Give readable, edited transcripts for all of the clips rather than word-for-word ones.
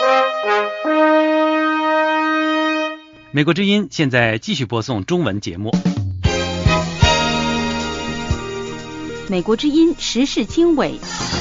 美国之音现在继续播送中文节目。 美国之音时事经纬。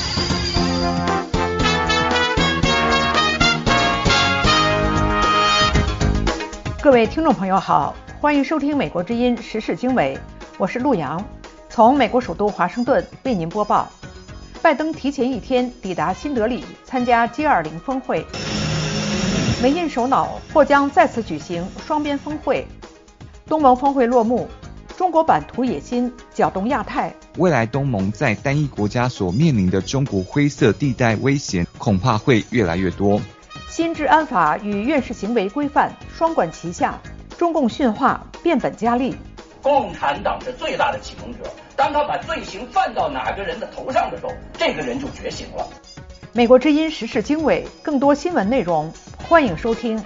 各位听众朋友好，欢迎收听美国之音时事经纬，我是陆洋，从美国首都华盛顿为您播报。拜登提前一天抵达新德里参加 G20 峰会，美印首脑或将再次举行双边峰会。东盟峰会落幕，中国版图野心搅动亚太。 未来东盟在单一国家所面临的中国灰色地带威胁恐怕会越来越多。 新治安法与院士行为规范双管齐下，中共驯化变本加厉。 共产党是最大的启蒙者，当他把罪行犯到哪个人的头上的时候，这个人就觉醒了。 美国之音时事经纬，更多新闻内容，欢迎收听。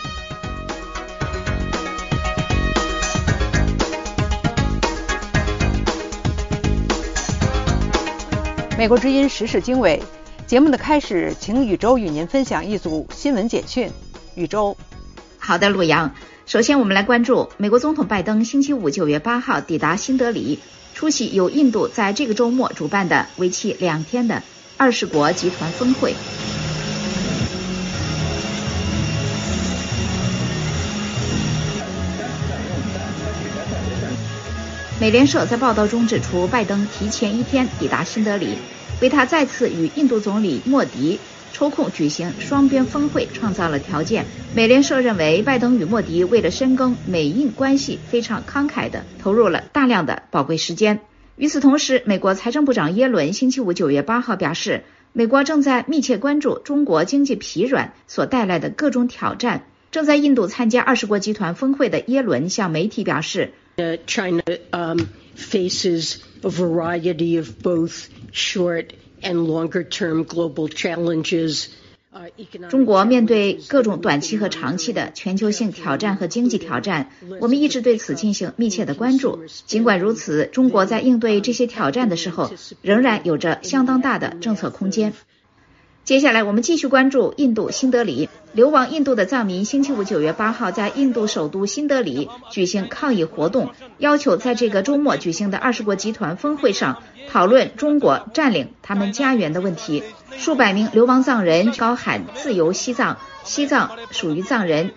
美国之音时事经纬节目的开始，请宇宙与您分享一组新闻简讯。宇宙。 好的，陆洋。首先我们来关注美国总统拜登星期五9月8号抵达新德里，出席由印度在这个周末主办的为期2天的20国集团峰会。美联社在报道中指出，拜登提前一天抵达新德里，为他再次与印度总理莫迪抽空举行双边峰会创造了条件。美联社认为，拜登与莫迪为了深耕美印关系非常慷慨地投入了大量的宝贵时间。与此同时，美国财政部长耶伦星期五9月8号表示，美国正在密切关注中国经济疲软所带来的各种挑战。正在印度参加20国集团峰会的耶伦向媒体表示， China faces a variety of both short and longer-term global challenges. 中国面对各种短期和长期的全球性挑战和经济挑战，我们一直对此进行密切的关注。尽管如此，中国在应对这些挑战的时候，仍然有着相当大的政策空间。接下来我们继续关注印度新德里。流亡印度的藏民星期五9月8号在印度首都新德里举行抗议活动，要求在这个周末举行的20国集团峰会上讨论中国占领他们家园的问题。数百名流亡藏人高喊自由西藏，西藏属于藏人。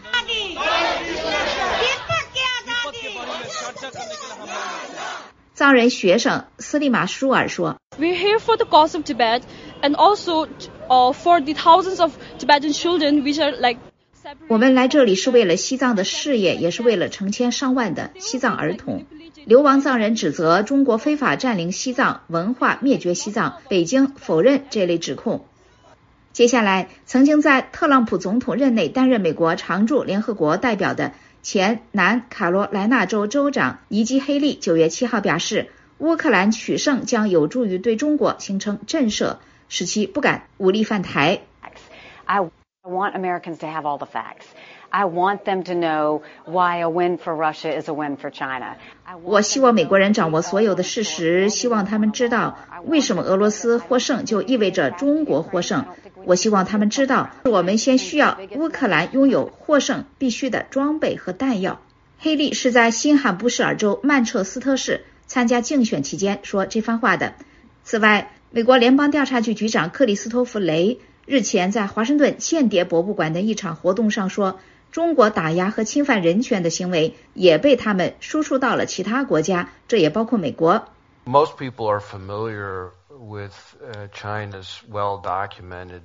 藏人学生斯利马舒尔说， We're here for the cause of Tibet and also for the thousands of Tibetan children which are like 我们来这里是为了西藏的事业，也是为了成千上万的西藏儿童。流亡藏人指责中国非法占领西藏，文化灭绝西藏，北京否认这类指控。接下来，曾经在特朗普总统任内担任美国常驻联合国代表的前南卡罗来纳州州长尼基·黑利9月7号表示，乌克兰取胜将有助于对中国形成震慑，使其不敢武力犯台。 I want Americans to have all the facts. I want them to know why a win for Russia is a win for China. 我希望美国人掌握所有的事实，希望他们知道为什么俄罗斯获胜就意味着中国获胜。我希望他们知道，我们先需要乌克兰拥有获胜必须的装备和弹药。黑利是在新罕布什尔州曼彻斯特市参加竞选期间说这番话的。此外，美国联邦调查局局长克里斯托弗雷日前在华盛顿间谍博物馆的一场活动上说，中国打压和侵犯人权的行为也被他们输出到了其他国家，这也包括美国。 Most people are familiar with China's well-documented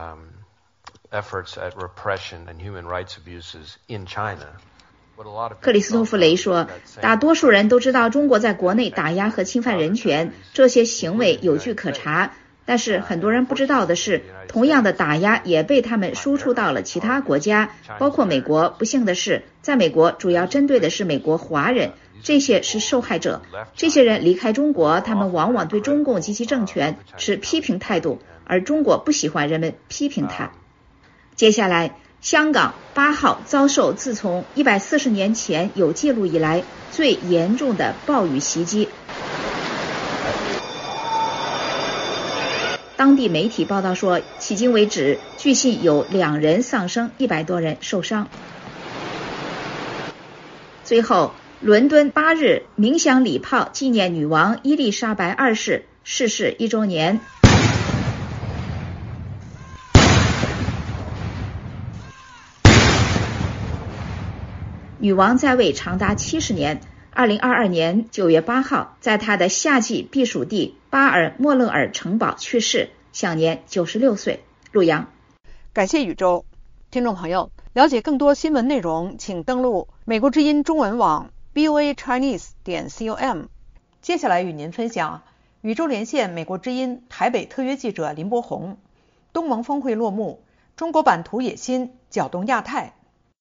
efforts at repression and human rights abuses in China. 克里斯托弗雷说，大多数人都知道中国在国内打压和侵犯人权，这些行为有据可查。但是很多人不知道的是，同样的打压也被他们输出到了其他国家，包括美国。不幸的是，在美国主要针对的是美国华人，这些是受害者。这些人离开中国，他们往往对中共及其政权持批评态度，而中国不喜欢人们批评他。接下来，香港8号遭受自从140年前有记录以来最严重的暴雨袭击。 当地媒体报道说，迄今为止，据信有2人丧生，100多人受伤。最后，伦敦8日鸣响礼炮，纪念女王伊丽莎白2世逝世1周年。女王在位长达70年。2022年9月8号，在她的夏季避暑地巴尔莫勒尔城堡去世，享年96岁。陆阳， 感谢宇宙。听众朋友，了解更多新闻内容，请登录美国之音中文网 voachinese.com。接下来与您分享宇宙连线美国之音台北特约记者林柏宏。东盟峰会落幕，中国版图野心搅动亚太。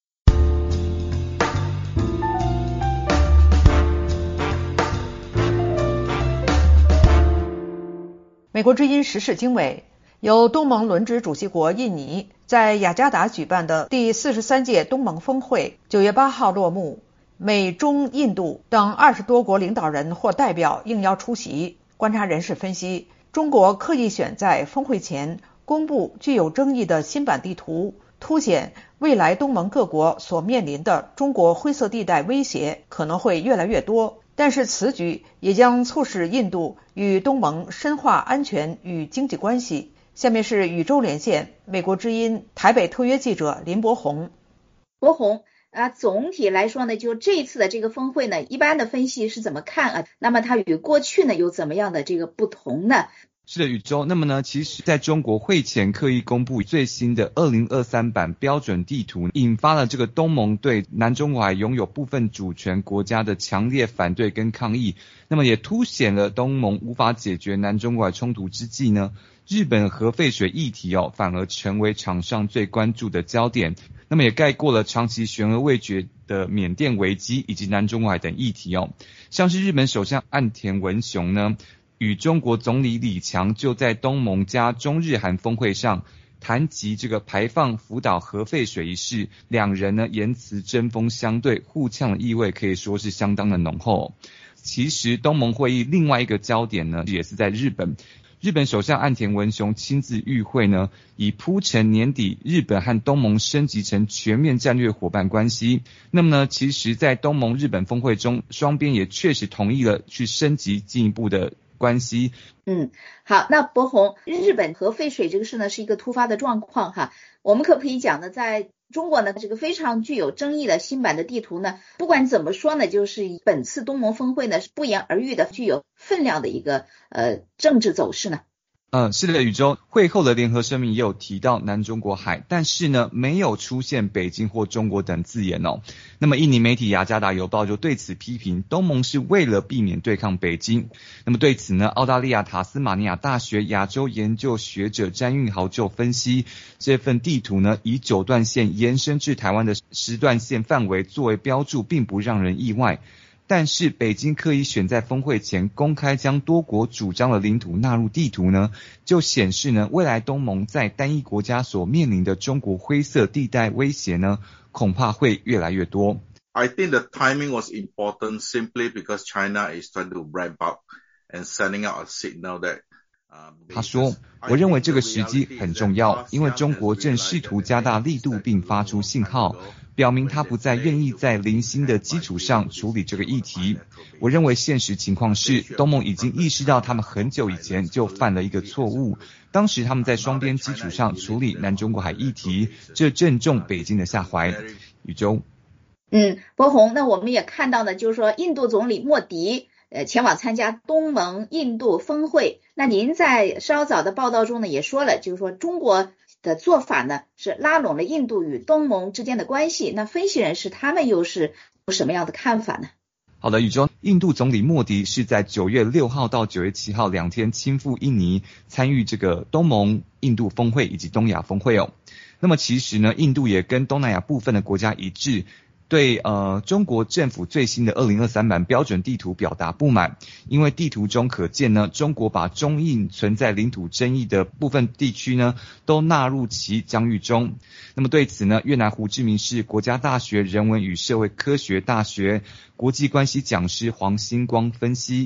美国之音时事经纬，由东盟轮值主席国印尼在雅加达举办的第43届东盟峰会9月8号落幕，美中印度等20多国领导人或代表应邀出席。观察人士分析，中国刻意选在峰会前公布具有争议的新版地图，凸显未来东盟各国所面临的中国灰色地带威胁可能会越来越多。但是此举也将促使印度与东盟深化安全与经济关系。下面是宇宙连线美国之音台北特约记者林柏宏。 柏宏总体来说呢，就这一次的这个峰会呢，一般的分析是怎么看啊？那么它与过去呢有怎么样的这个不同呢？ 是的，宇宙。那么呢，其实在中国会前刻意公布最新的2023版标准地图，引发了这个东盟对南中国海拥有部分主权国家的强烈反对跟抗议。那么也凸显了东盟无法解决南中国海冲突之际呢，日本核废水议题反而成为场上最关注的焦点。那么也盖过了长期悬而未决的缅甸危机以及南中国海等议题像是日本首相岸田文雄呢，与中国总理李强就在东盟加中日韩峰会上谈及这个排放福岛核废水一事，两人呢言辞针锋相对，互呛的意味可以说是相当的浓厚。其实东盟会议另外一个焦点呢，也是在日本。日本首相岸田文雄亲自与会呢，以铺陈年底日本和东盟升级成全面战略伙伴关系。那么呢，其实在东盟日本峰会中，双边也确实同意了去升级进一步的关系。 好，那柏宏，日本核废水这个事呢是一个突发的状况哈，我们可不可以讲呢，在中国呢这个非常具有争议的新版的地图呢，不管怎么说呢，就是本次东盟峰会呢是不言而喻的具有分量的一个政治走势呢。 是的，宇宙。会后的联合声明也有提到南中国海，但是呢没有出现北京或中国等字眼那么印尼媒体雅加达邮报就对此批评东盟是为了避免对抗北京。那么对此呢，澳大利亚塔斯马尼亚大学亚洲研究学者詹运豪就分析，这份地图呢以9段线延伸至台湾的10段线范围作为标注，并不让人意外。但是北京刻意选在峰会前公开将多国主张的领土纳入地图呢，就显示呢，未来东盟在单一国家所面临的中国灰色地带威胁呢，恐怕会越来越多。 I think the timing was important simply because China is trying to ramp up and sending out a signal that 他说，我认为这个时机很重要，因为中国正试图加大力度并发出信号，表明他不再愿意在零星的基础上处理这个议题。我认为现实情况是，东盟已经意识到他们很久以前就犯了一个错误，当时他们在双边基础上处理南中国海议题，这正中北京的下怀。宇宙。 柏宏，那我们也看到呢，就是说印度总理莫迪前往参加东盟印度峰会。那您在稍早的报道中呢也说了，就是说中国的做法呢是拉拢了印度与东盟之间的关系。那分析人士他们又是有什么样的看法呢？ 好的，宇宙。印度总理莫迪是在9月6号到9月7号2天亲赴印尼，参与这个东盟印度峰会以及东亚峰会那么其实呢，印度也跟东南亚部分的国家一致，对中国政府最新的2023版标准地图表达不满，因为地图中可见呢，中国把中印存在领土争议的部分地区呢，都纳入其疆域中。那么对此呢，越南胡志明市国家大学人文与社会科学大学国际关系讲师黄星光分析，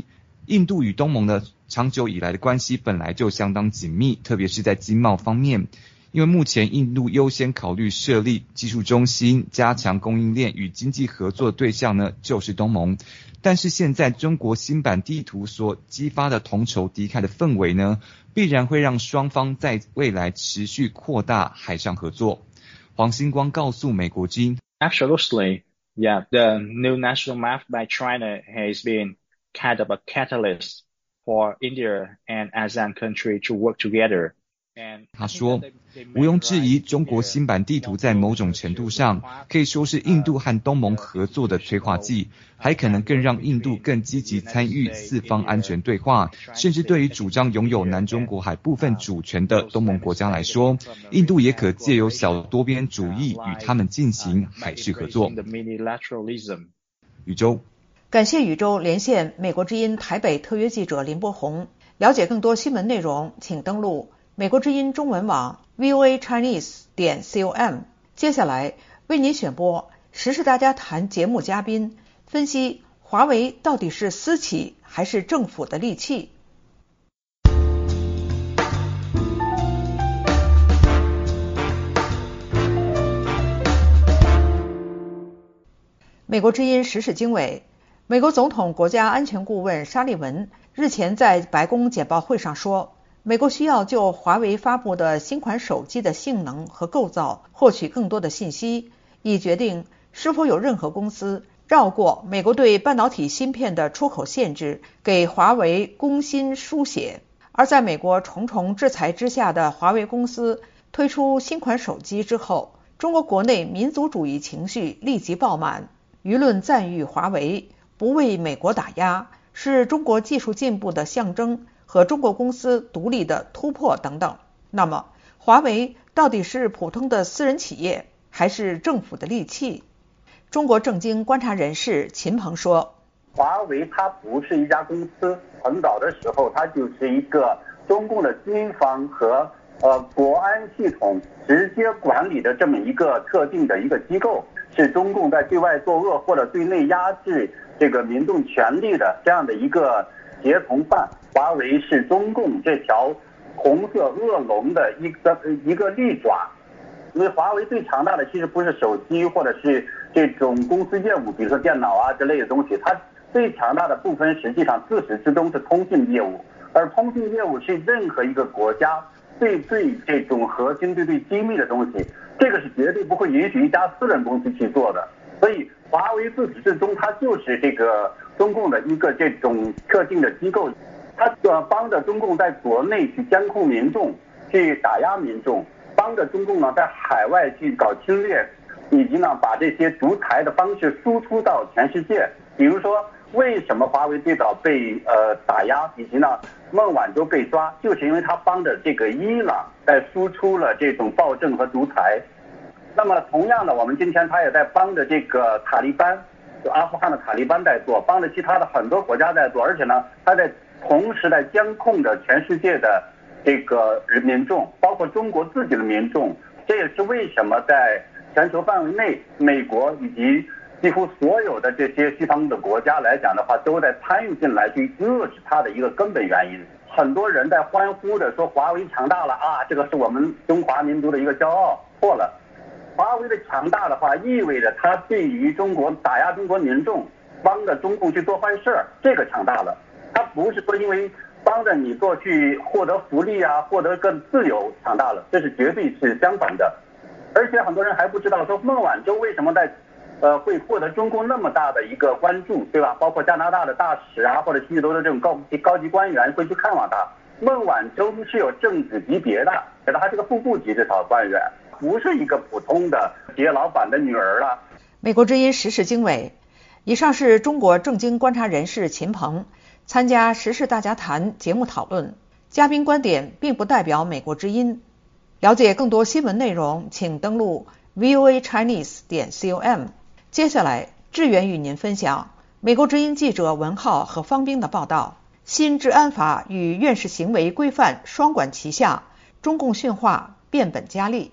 印度与东盟的长久以来的关系本来就相当紧密，特别是在经贸方面。因为目前印度优先考虑设立技术中心，加强供应链与经济合作的对象呢，就是东盟。但是现在中国新版地图所激发的同仇敌忾的氛围呢，必然会让双方在未来持续扩大海上合作。黄星光告诉美国之音 Absolutely, yeah. The new national map by China has been kind of a catalyst for India and ASEAN country to work together. 他说，毋庸置疑，中国新版地图在某种程度上可以说是印度和东盟合作的催化剂，还可能更让印度更积极参与四方安全对话，甚至对于主张拥有南中国海部分主权的东盟国家来说，印度也可借由小多边主义与他们进行海事合作。宇宙， 感谢宇宙连线美国之音台北特约记者林柏宏。了解更多新闻内容，请登录美国之音中文网 voachinese.com。 接下来为您选播时事大家谈节目嘉宾分析华为到底是私企还是政府的利器。美国之音时事经纬，美国总统国家安全顾问沙利文日前在白宫简报会上说，美国需要就华为发布的新款手机的性能和构造获取更多的信息，以决定是否有任何公司绕过美国对半导体芯片的出口限制，给华为攻心输血。而在美国重重制裁之下的华为公司推出新款手机之后，中国国内民族主义情绪立即爆满，舆论赞誉华为不为美国打压，是中国技术进步的象征和中国公司独立的突破等等。那么华为到底是普通的私人企业还是政府的利器？中国政经观察人士秦鹏说， 华为它不是一家公司，很早的时候它就是一个中共的军方和国安系统直接管理的这么一个特定的一个机构，是中共在对外作恶或者对内压制这个民众权利的这样的一个协同犯。华为是中共这条红色恶龙的一个利爪。因为华为最强大的其实不是手机或者是这种公司业务，比如说电脑啊之类的东西，它最强大的部分实际上自始至终是通信业务，而通信业务是任何一个国家最这种核心最机密的东西，这个是绝对不会允许一家私人公司去做的。所以华为自始至终它就是这个中共的一个这种特定的机构，它帮着中共在国内去监控民众，去打压民众，帮着中共呢在海外去搞侵略，以及呢把这些独裁的方式输出到全世界。比如说为什么华为最早被打压，以及呢孟晚舟被抓，就是因为他帮着这个伊朗在输出了这种暴政和独裁。那么同样的，我们今天他也在帮着这个塔利班，就阿富汗的塔利班在做，帮着其他的很多国家在做，而且呢他在同时在监控着全世界的这个民众，包括中国自己的民众。这也是为什么在全球范围内，美国以及几乎所有的这些西方的国家来讲的话，都在参与进来去遏制它的一个根本原因。很多人在欢呼着说华为强大了啊，这个是我们中华民族的一个骄傲。错了，华为的强大的话，意味着它对于中国打压中国民众，帮着中共去做坏事，这个强大了。它不是说因为帮着你做去获得福利啊，获得更自由强大了，这是绝对是相反的。而且很多人还不知道说孟晚舟为什么在会获得中共那么大的一个关注，对吧？包括加拿大的大使啊，或者许多的这种高级官员会去看望他。孟晚舟是有政治级别的，他是个副部级这套官员，不是一个普通的企业老板的女儿了。 美国之音时事经纬，以上是中国政经观察人士秦鹏参加时事大家谈节目讨论，嘉宾观点并不代表美国之音。了解更多新闻内容，请登录 voachinese.com。 接下来志远与您分享美国之音记者文浩和方冰的报道：新治安法与院士行为规范双管齐下，中共驯化变本加厉。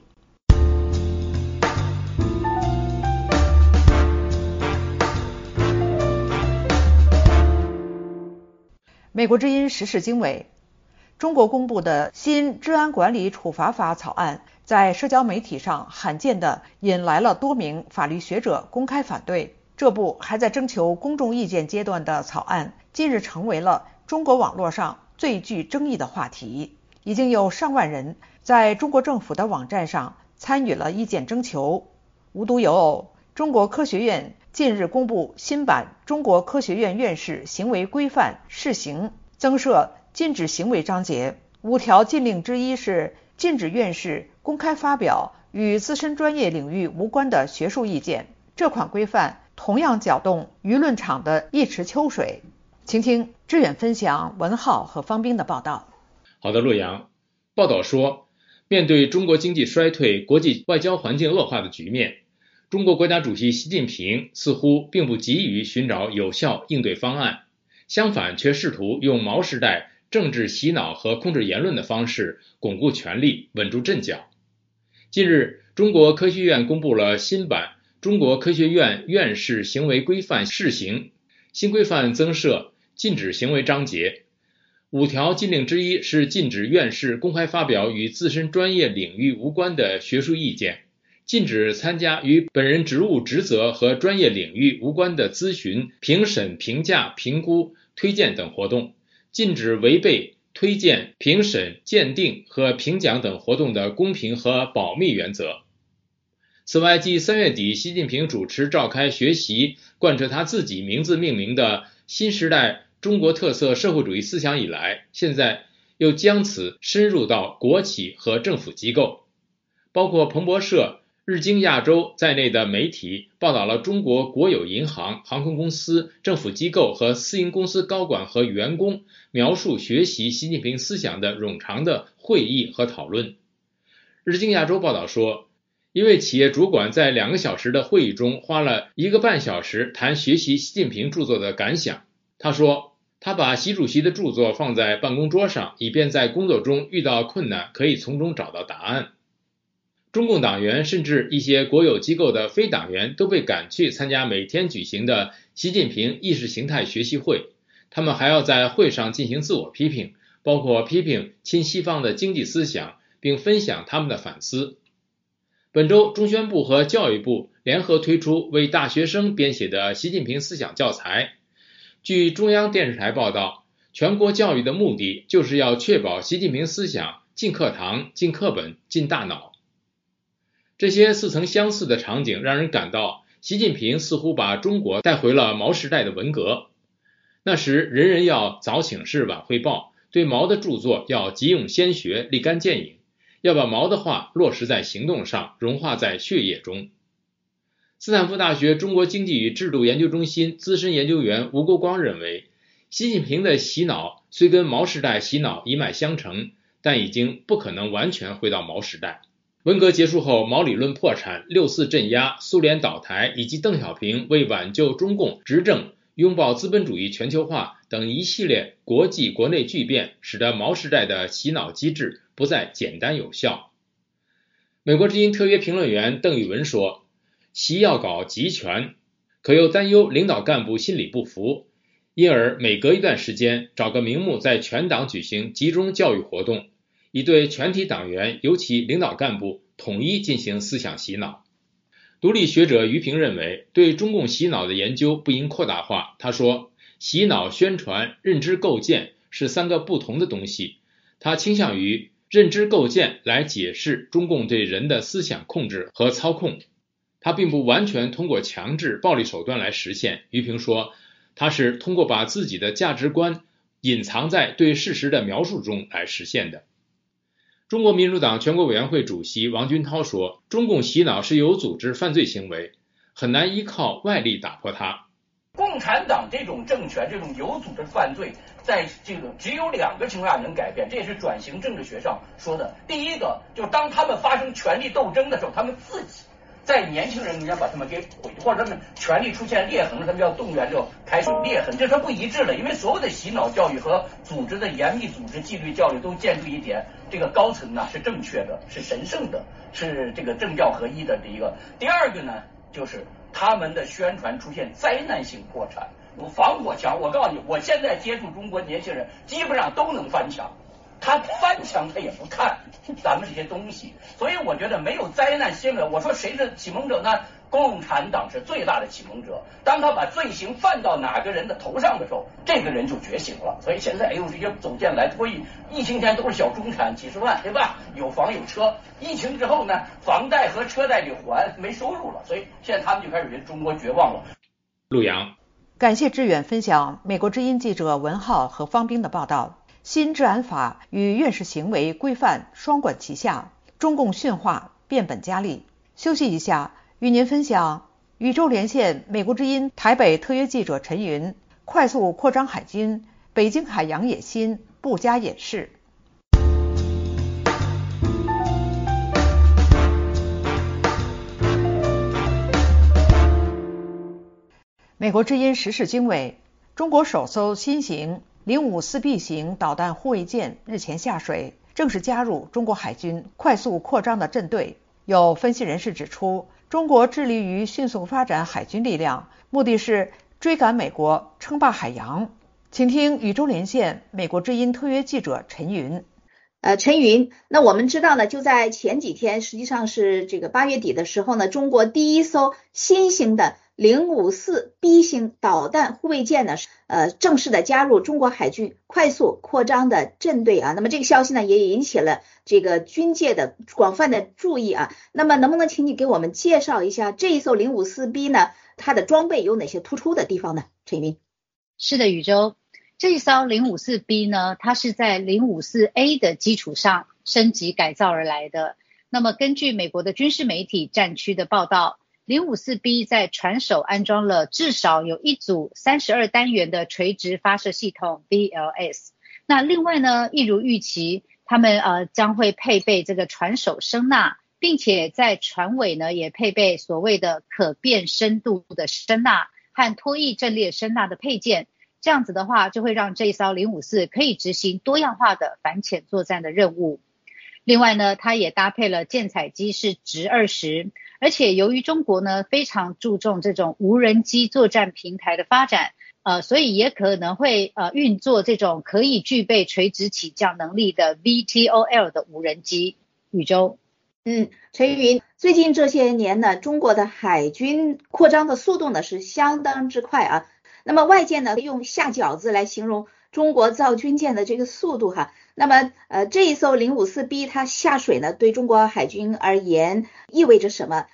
美国之音时事经纬，中国公布的新治安管理处罚法草案在社交媒体上罕见地引来了多名法律学者公开反对。这部还在征求公众意见阶段的草案，近日成为了中国网络上最具争议的话题。已经有上万人在中国政府的网站上参与了意见征求。无独有偶，中国科学院近日公布新版《中国科学院院士行为规范试行》，增设禁止行为章节。5条禁令之一是禁止院士公开发表与自身专业领域无关的学术意见。这款规范同样搅动舆论场的一池秋水。请听志远分享文浩和方斌的报道。 好的，陆阳。报道说，面对中国经济衰退、国际外交环境恶化的局面，中国国家主席习近平似乎并不急于寻找有效应对方案，相反却试图用毛时代政治洗脑和控制言论的方式巩固权力，稳住阵脚。近日，中国科学院公布了新版《中国科学院院士行为规范试行》，新规范增设禁止行为章节。5条禁令之一是禁止院士公开发表与自身专业领域无关的学术意见，禁止参加与本人职务职责和专业领域无关的咨询、评审、评价、评估、推荐等活动，禁止违背推荐、评审、鉴定和评奖等活动的公平和保密原则。此外，继3月底习近平主持召开学习贯彻他自己名字命名的新时代中国特色社会主义思想以来，现在又将此深入到国企和政府机构，包括彭博社、日经亚洲在内的媒体报道了中国国有银行、航空公司、政府机构和私营公司高管和员工描述学习习近平思想的冗长的会议和讨论。日经亚洲报道说，一位企业主管在2个小时的会议中花了1个半小时谈学习习近平著作的感想。他说，他把习主席的著作放在办公桌上，以便在工作中遇到困难可以从中找到答案。中共党员甚至一些国有机构的非党员都被赶去参加每天举行的习近平意识形态学习会，他们还要在会上进行自我批评，包括批评亲西方的经济思想，并分享他们的反思。本周，中宣部和教育部联合推出为大学生编写的习近平思想教材。据中央电视台报道，全国教育的目的就是要确保习近平思想进课堂、进课本、进大脑。这些似曾相似的场景让人感到，习近平似乎把中国带回了毛时代的文革。那时人人要早请示晚汇报，对毛的著作要急用先学，立竿见影，要把毛的话落实在行动上，融化在血液中。斯坦福大学中国经济与制度研究中心资深研究员吴国光认为，习近平的洗脑虽跟毛时代洗脑一脉相承，但已经不可能完全回到毛时代。文革结束后，毛理论破产、6·4镇压、苏联倒台，以及邓小平为挽救中共执政、拥抱资本主义全球化等一系列国际国内巨变，使得毛时代的洗脑机制不再简单有效。美国之音特约评论员邓宇文说，习要搞集权，可又担忧领导干部心里不服，因而每隔一段时间找个名目在全党举行集中教育活动，以对全体党员尤其领导干部统一进行思想洗脑。独立学者于平认为，对中共洗脑的研究不应扩大化。他说，洗脑、宣传、认知构建是3个不同的东西，他倾向于认知构建来解释中共对人的思想控制和操控，他并不完全通过强制暴力手段来实现。于平说，他是通过把自己的价值观隐藏在对事实的描述中来实现的。中国民主党全国委员会主席王军涛说，中共洗脑是有组织犯罪行为，很难依靠外力打破它。 共产党这种政权，这种有组织犯罪，在这个只有2个情况下能改变，这也是转型政治学上说的。第一个，就是当他们发生权力斗争的时候，他们自己在年轻人中间把他们给毁，或者他们权力出现裂痕，他们要动员就开始有裂痕，这是不一致的。因为所有的洗脑教育和组织的严密组织纪律教育都建筑一点，这个高层呢是正确的，是神圣的，是这个政教合一的。第一个，第二个呢，就是他们的宣传出现灾难性破产， 防火墙，我告诉你，我现在接触中国年轻人，基本上都能翻墙。他翻墙他也不看咱们这些东西，所以我觉得没有灾难新闻。我说谁是启蒙者呢？共产党是最大的启蒙者。当他把罪行犯到哪个人的头上的时候，这个人就觉醒了。所以现在哎呦，这些走进来脱衣，疫情前都是小中产，几十万，对吧？有房有车。疫情之后呢，房贷和车贷得还，没收入了，所以现在他们就开始觉得中国绝望了。 陆阳， 感谢志远分享美国之音记者文浩和方冰的报道。新治安法与院士行为规范双管齐下，中共驯化变本加厉。休息一下，与您分享宇宙连线美国之音台北特约记者陈云快速扩张海军，北京海洋野心不加掩饰。美国之音时事经纬，中国首艘新型054B 型导弹护卫舰日前下水，正式加入中国海军快速扩张的阵队。有分析人士指出，中国致力于迅速发展海军力量，目的是追赶美国，称霸海洋。请听宇宙连线美国之音特约记者陈云。 陈云，那我们知道呢，就在前几天，实际上是这个8月底的时候呢，中国第一艘新型的054B 型导弹护卫舰呢，正式的加入中国海军快速扩张的阵队啊。那么这个消息呢，也引起了这个军界的广泛的注意啊。那么能不能请你给我们介绍一下这一艘054B呢？它的装备有哪些突出的地方呢？陈云。 是的，宇宙。这一艘054B 呢，它是在054A 的基础上升级改造而来的。那么根据美国的军事媒体战区的报道，054B 在船首安装了至少有一组32单元的垂直发射系统 BLS。那另外呢，一如预期，他们将会配备这个船首声呐，并且在船尾呢也配备所谓的可变深度的声呐和脱翼阵列声呐的配件。这样子的话，就会让这一艘054可以执行多样化的反潜作战的任务。另外呢，它也搭配了舰载机是直20，而且由于中国呢非常注重这种无人机作战平台的发展，所以也可能会运作这种可以具备垂直起降能力的 VTOL 的无人机。宇宙。 陈云，最近这些年呢，中国的海军扩张的速度呢是相当之快啊。那么外界呢用下饺子来形容中国造军舰的这个速度哈。那么这一艘054B 它下水呢，对中国海军而言意味着什么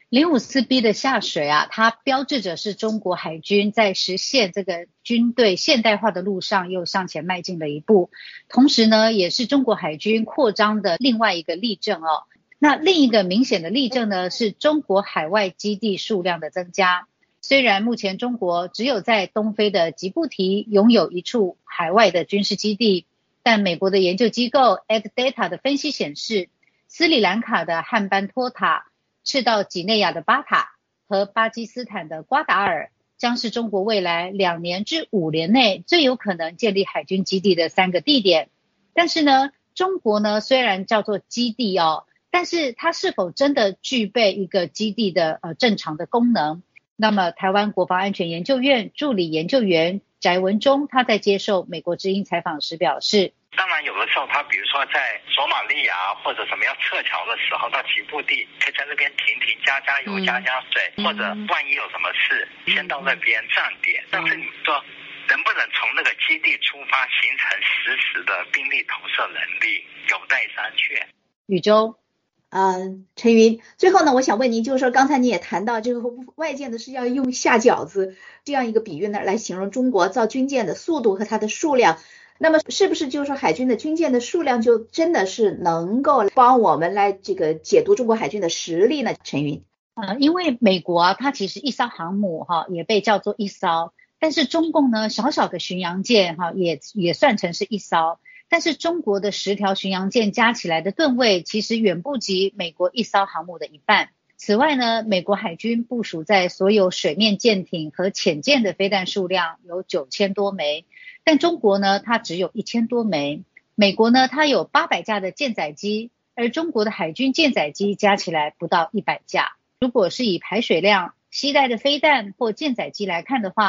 ？054B 的下水啊，它标志着是中国海军在实现这个军队现代化的路上又向前迈进了一步，同时呢，也是中国海军扩张的另外一个例证哦。那另一个明显的例证呢，是中国海外基地数量的增加。虽然目前中国只有在东非的吉布提拥有一处海外的军事基地，但美国的研究机构 AdData 的分析显示，斯里兰卡的汉班托塔、赤道几内亚的巴塔和巴基斯坦的瓜达尔将是中国未来2年至5年内最有可能建立海军基地的3个地点。但是呢，中国呢虽然叫做基地哦，但是它是否真的具备一个基地的正常的功能？那么台湾国防安全研究院助理研究员翟文忠，他在接受美国之音采访时表示， 当然有的时候他比如说在索马利亚或者什么要撤侨的时候，到起步地可以在那边停加油加水，或者万一有什么事先到那边站点。但是你说能不能从那个基地出发形成实时的兵力投射能力，有待商榷。 宇宙陈云，最后呢，我想问您，就是说刚才你也谈到这个外界呢是要用下饺子这样一个比喻呢来形容中国造军舰的速度和它的数量，那么是不是就是说海军的军舰的数量就真的是能够帮我们来这个解读中国海军的实力呢？陈云。 因为美国啊，它其实一艘航母也被叫做一艘，但是中共呢小小的巡洋舰也算成是一艘。但是中国的10条巡洋舰加起来的吨位其实远不及美国一艘航母的一半。此外呢，美国海军部署在所有水面舰艇和潜舰的飞弹数量有9000多枚，但中国呢它只有1000多枚。美国呢它有800架的舰载机，而中国的海军舰载机加起来不到100架。如果是以排水量、携带的飞弹或舰载机来看的话，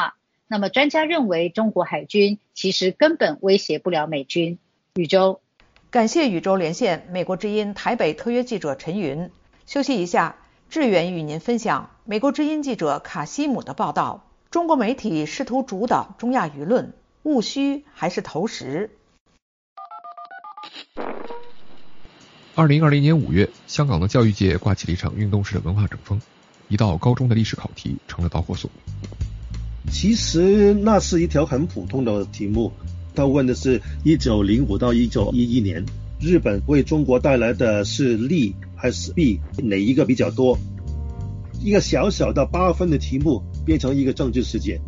那么专家认为，中国海军其实根本威胁不了美军。宇宙， 感谢宇宙连线美国之音台北特约记者陈云。休息一下，志远与您分享美国之音记者卡西姆的报道：中国媒体试图主导中亚舆论，务虚还是投实 ？2020年5月，香港的教育界刮起了一场运动式的文化整风，一道高中的历史考题成了导火索。 其实那是一条很普通的题目，他问的是1905到1911年，日本为中国带来的是利还是弊，哪一个比较多？一个小小的8分的题目变成一个政治事件。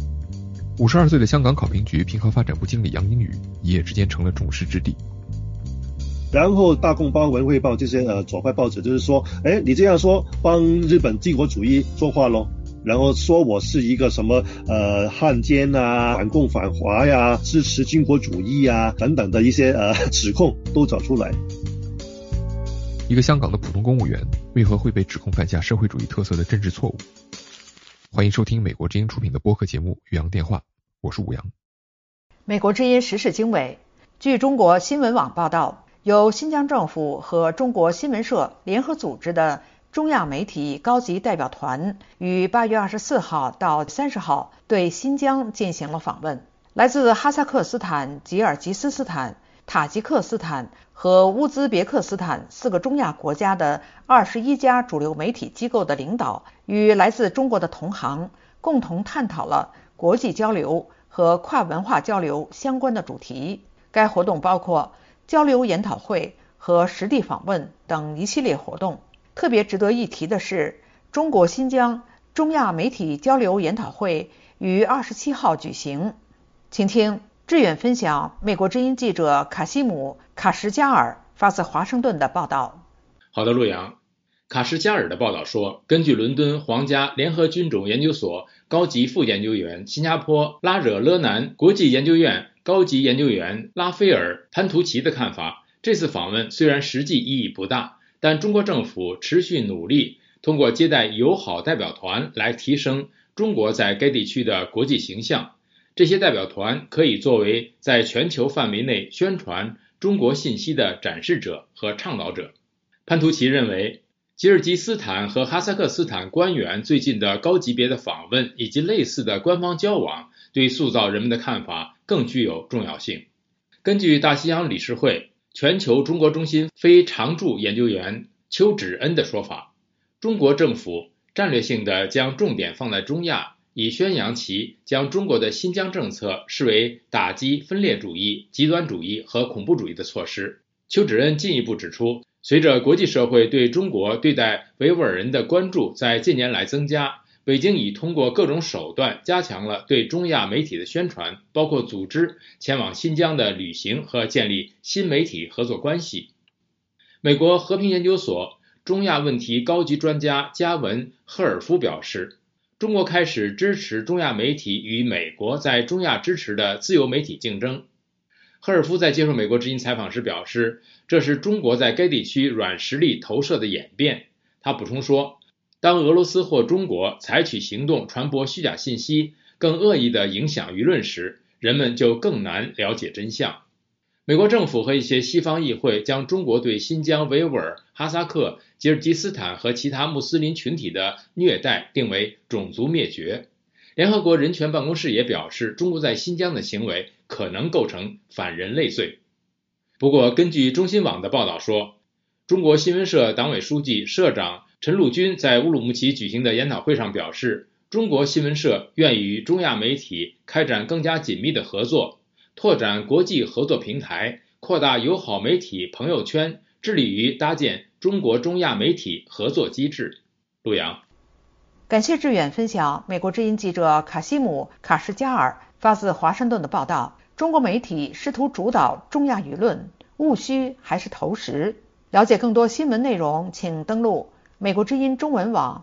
52岁的香港考评局评核发展部经理杨英宇一夜之间成了众矢之的。 然后大公报、文汇报这些左派报纸就是说，你这样说帮日本帝国主义说话咯，然后说我是一个什么汉奸啊、反共反华呀、支持军国主义啊等等的一些指控都找出来。 一个香港的普通公务员为何会被指控犯下社会主义特色的政治错误？欢迎收听美国之音出品的播客节目《岳阳电话》，我是武阳。 美国之音时事经纬，据中国新闻网报道，由新疆政府和中国新闻社联合组织的中亚媒体高级代表团于8月24号到30号对新疆进行了访问。来自哈萨克斯坦、吉尔吉斯斯坦、塔吉克斯坦和乌兹别克斯坦4个中亚国家的21家主流媒体机构的领导与来自中国的同行共同探讨了国际交流和跨文化交流相关的主题。该活动包括交流研讨会和实地访问等一系列活动。特别值得一提的是，中国新疆中亚媒体交流研讨会于27号举行。请听志远分享美国之音记者卡西姆·卡什加尔发自华盛顿的报道。 好的，陆阳。卡什加尔的报道说，根据伦敦皇家联合军种研究所高级副研究员、新加坡拉惹勒南国际研究院高级研究员拉菲尔·潘图奇的看法，这次访问虽然实际意义不大，但中国政府持续努力通过接待友好代表团来提升中国在该地区的国际形象。这些代表团可以作为在全球范围内宣传中国信息的展示者和倡导者。潘图奇认为，吉尔吉斯坦和哈萨克斯坦官员最近的高级别的访问以及类似的官方交往，对塑造人们的看法更具有重要性。根据大西洋理事会全球中国中心非常驻研究员邱芷恩的说法，中国政府战略性地将重点放在中亚，以宣扬其将中国的新疆政策视为打击分裂主义、极端主义和恐怖主义的措施。邱芷恩进一步指出，随着国际社会对中国对待维吾尔人的关注在近年来增加，北京已通过各种手段加强了对中亚媒体的宣传，包括组织前往新疆的旅行和建立新媒体合作关系。美国和平研究所中亚问题高级专家加文·赫尔夫表示，中国开始支持中亚媒体与美国在中亚支持的自由媒体竞争。赫尔夫在接受美国之音采访时表示，这是中国在该地区软实力投射的演变。他补充说，当俄罗斯或中国采取行动传播虚假信息，更恶意地影响舆论时，人们就更难了解真相。美国政府和一些西方议会将中国对新疆、维吾尔、哈萨克、吉尔吉斯坦和其他穆斯林群体的虐待定为种族灭绝。联合国人权办公室也表示，中国在新疆的行为可能构成反人类罪。不过，根据中新网的报道说，中国新闻社党委书记、社长陈陆军在乌鲁木齐举行的研讨会上表示，中国新闻社愿与中亚媒体开展更加紧密的合作，拓展国际合作平台，扩大友好媒体朋友圈，致力于搭建中国中亚媒体合作机制。陆阳， 感谢志远分享美国之音记者卡西姆·卡什加尔发自华盛顿的报道。中国媒体试图主导中亚舆论，务虚还是投实？了解更多新闻内容，请登录美国之音中文网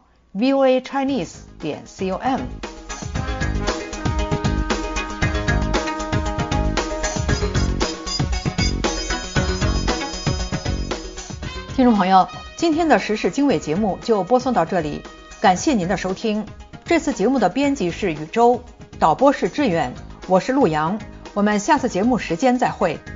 voachinese.com。听众朋友，今天的时事经纬节目就播送到这里，感谢您的收听。 这次节目的编辑是宇宙，导播是志远，我是陆阳。我们下次节目时间再会。